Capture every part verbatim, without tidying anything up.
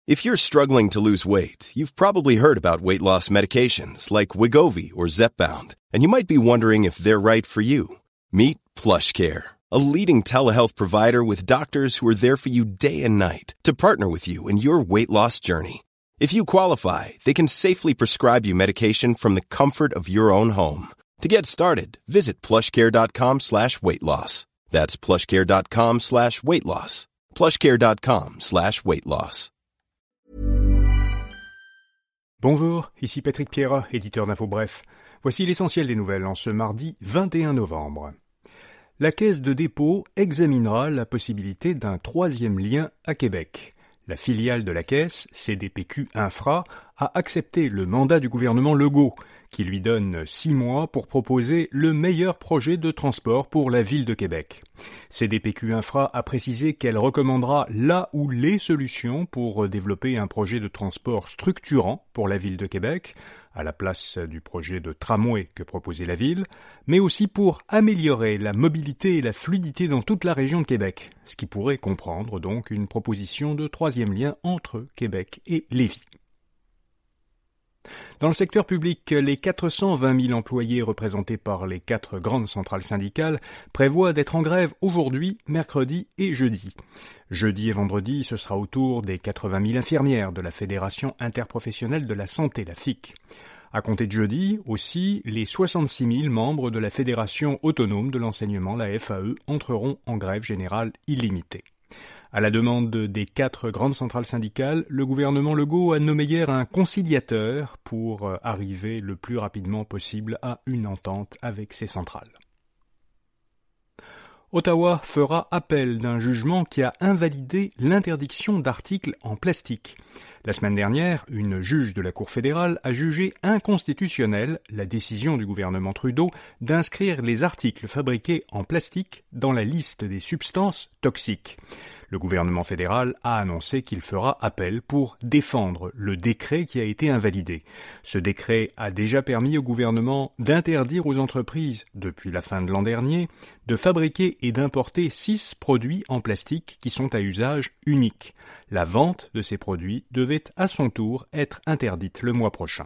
If you're struggling to lose weight, you've probably heard about weight loss medications like Wegovy or Zepbound, and you might be wondering if they're right for you. Meet PlushCare, a leading telehealth provider with doctors who are there for you day and night to partner with you in your weight loss journey. If you qualify, they can safely prescribe you medication from the comfort of your own home. To get started, visit plushcare.com slash weight loss. That's plushcare.com slash weight loss. plushcare.com slash weight loss. Bonjour, ici Patrick Pierrat, éditeur d'Info Bref. Voici l'essentiel des nouvelles en ce mardi vingt et un novembre. La Caisse de dépôt examinera la possibilité d'un troisième lien à Québec. La filiale de la Caisse, C D P Q Infra, a accepté le mandat du gouvernement Legault, qui lui donne six mois pour proposer le meilleur projet de transport pour la ville de Québec. C D P Q Infra a précisé qu'elle recommandera la ou les solutions pour développer un projet de transport structurant pour la ville de Québec, à la place du projet de tramway que proposait la ville, mais aussi pour améliorer la mobilité et la fluidité dans toute la région de Québec, ce qui pourrait comprendre donc une proposition de troisième lien entre Québec et Lévis. Dans le secteur public, les quatre cent vingt mille employés représentés par les quatre grandes centrales syndicales prévoient d'être en grève aujourd'hui, mercredi et jeudi. Jeudi et vendredi, ce sera au tour des quatre-vingt mille infirmières de la Fédération interprofessionnelle de la santé, la F I C. À compter de jeudi, aussi, les soixante-six mille membres de la Fédération autonome de l'enseignement, la F A E, entreront en grève générale illimitée. À la demande des quatre grandes centrales syndicales, le gouvernement Legault a nommé hier un conciliateur pour arriver le plus rapidement possible à une entente avec ces centrales. Ottawa fera appel d'un jugement qui a invalidé l'interdiction d'articles en plastique. La semaine dernière, une juge de la Cour fédérale a jugé inconstitutionnelle la décision du gouvernement Trudeau d'inscrire les articles fabriqués en plastique dans la liste des substances toxiques. Le gouvernement fédéral a annoncé qu'il fera appel pour défendre le décret qui a été invalidé. Ce décret a déjà permis au gouvernement d'interdire aux entreprises, depuis la fin de l'an dernier, de fabriquer et d'importer six produits en plastique qui sont à usage unique. La vente de ces produits devait à son tour être interdite le mois prochain.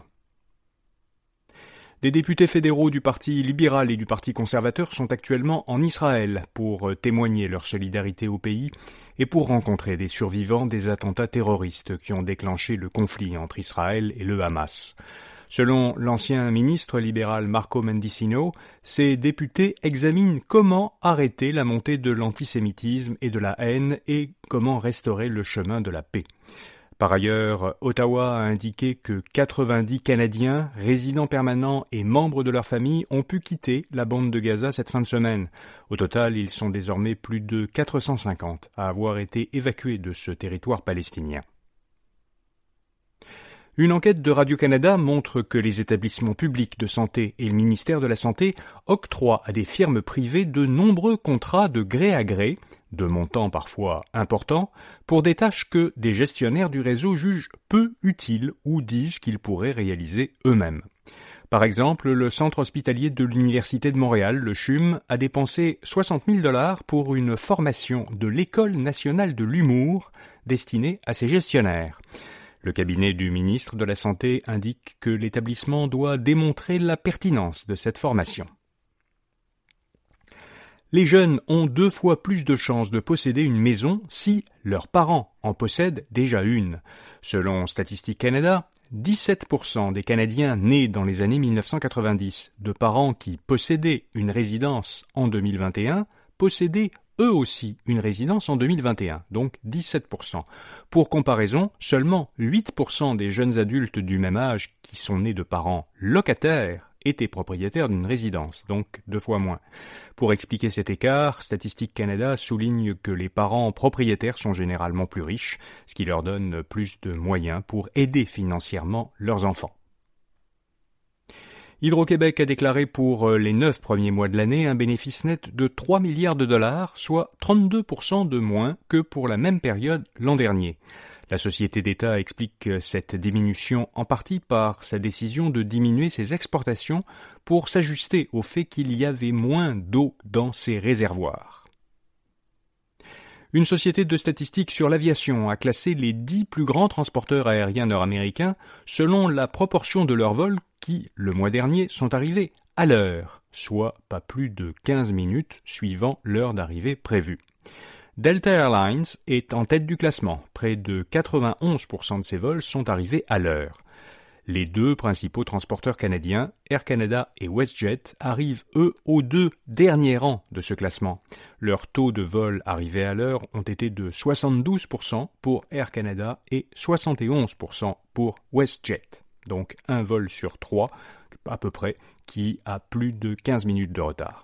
Des députés fédéraux du Parti libéral et du Parti conservateur sont actuellement en Israël pour témoigner leur solidarité au pays et pour rencontrer des survivants des attentats terroristes qui ont déclenché le conflit entre Israël et le Hamas. Selon l'ancien ministre libéral Marco Mendicino, ces députés examinent comment arrêter la montée de l'antisémitisme et de la haine et comment restaurer le chemin de la paix. Par ailleurs, Ottawa a indiqué que quatre-vingt-dix Canadiens, résidents permanents et membres de leur famille ont pu quitter la bande de Gaza cette fin de semaine. Au total, ils sont désormais plus de quatre cent cinquante à avoir été évacués de ce territoire palestinien. Une enquête de Radio-Canada montre que les établissements publics de santé et le ministère de la Santé octroient à des firmes privées de nombreux contrats de gré à gré, de montants parfois importants, pour des tâches que des gestionnaires du réseau jugent peu utiles ou disent qu'ils pourraient réaliser eux-mêmes. Par exemple, le centre hospitalier de l'Université de Montréal, le C H U M, a dépensé soixante mille dollars pour une formation de l'École nationale de l'humour destinée à ses gestionnaires. Le cabinet du ministre de la Santé indique que l'établissement doit démontrer la pertinence de cette formation. Les jeunes ont deux fois plus de chances de posséder une maison si leurs parents en possèdent déjà une. Selon Statistique Canada, dix-sept pour cent des Canadiens nés dans les années mille neuf cent quatre-vingt-dix de parents qui possédaient une résidence en deux mille vingt et un possédaient eux aussi une résidence en deux mille vingt et un, donc dix-sept pour cent. Pour comparaison, seulement huit pour cent des jeunes adultes du même âge qui sont nés de parents locataires étaient propriétaires d'une résidence, donc deux fois moins. Pour expliquer cet écart, Statistique Canada souligne que les parents propriétaires sont généralement plus riches, ce qui leur donne plus de moyens pour aider financièrement leurs enfants. Hydro-Québec a déclaré pour les neuf premiers mois de l'année un bénéfice net de trois milliards de dollars, soit trente-deux pour cent de moins que pour la même période l'an dernier. La société d'État explique cette diminution en partie par sa décision de diminuer ses exportations pour s'ajuster au fait qu'il y avait moins d'eau dans ses réservoirs. Une société de statistiques sur l'aviation a classé les dix plus grands transporteurs aériens nord-américains selon la proportion de leurs vols qui, le mois dernier, sont arrivés à l'heure, soit pas plus de quinze minutes suivant l'heure d'arrivée prévue. Delta Airlines est en tête du classement. Près de quatre-vingt-onze pour cent de ses vols sont arrivés à l'heure. Les deux principaux transporteurs canadiens, Air Canada et WestJet, arrivent eux aux deux derniers rangs de ce classement. Leurs taux de vol arrivés à l'heure ont été de soixante-douze pour cent pour Air Canada et soixante et onze pour cent pour WestJet. Donc un vol sur trois, à peu près, qui a plus de quinze minutes de retard.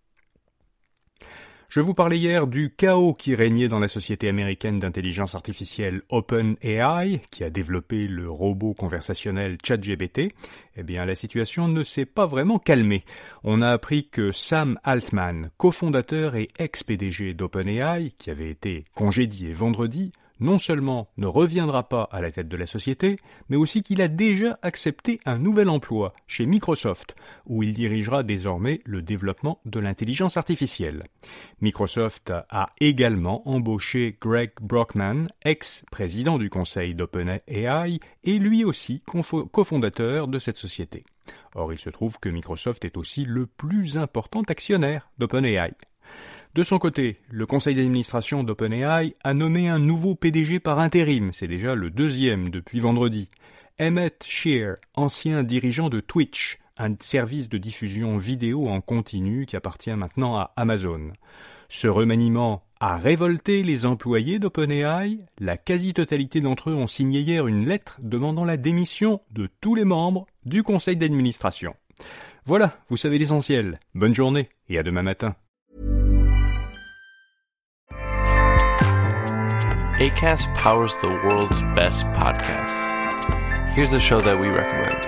Je vous parlais hier du chaos qui régnait dans la société américaine d'intelligence artificielle OpenAI, qui a développé le robot conversationnel ChatGPT. Eh bien, la situation ne s'est pas vraiment calmée. On a appris que Sam Altman, cofondateur et ex-P D G d'OpenAI, qui avait été congédié vendredi, non seulement ne reviendra pas à la tête de la société, mais aussi qu'il a déjà accepté un nouvel emploi chez Microsoft, où il dirigera désormais le développement de l'intelligence artificielle. Microsoft a également embauché Greg Brockman, ex-président du conseil d'OpenAI, et lui aussi cofondateur de cette société. Or, il se trouve que Microsoft est aussi le plus important actionnaire d'OpenAI. De son côté, le conseil d'administration d'OpenAI a nommé un nouveau P D G par intérim, c'est déjà le deuxième depuis vendredi. Emmett Shear, ancien dirigeant de Twitch, un service de diffusion vidéo en continu qui appartient maintenant à Amazon. Ce remaniement a révolté les employés d'OpenAI. La quasi-totalité d'entre eux ont signé hier une lettre demandant la démission de tous les membres du conseil d'administration. Voilà, vous savez l'essentiel. Bonne journée et à demain matin. Acast powers the world's best podcasts. Here's a show that we recommend.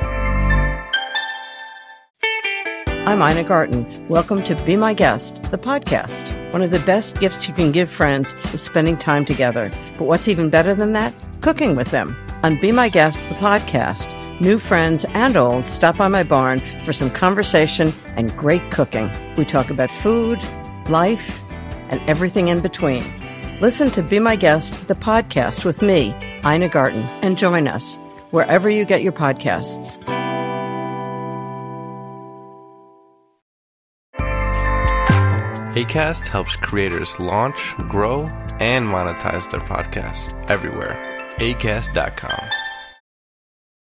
I'm Ina Garten. Welcome to Be My Guest, the podcast. One of the best gifts you can give friends is spending time together. But what's even better than that? Cooking with them. On Be My Guest, the podcast, new friends and old stop by my barn for some conversation and great cooking. We talk about food, life, and everything in between. Listen to Be My Guest, the podcast with me, Ina Garten, and join us wherever you get your podcasts. Acast helps creators launch, grow, and monetize their podcasts everywhere. Acast dot com.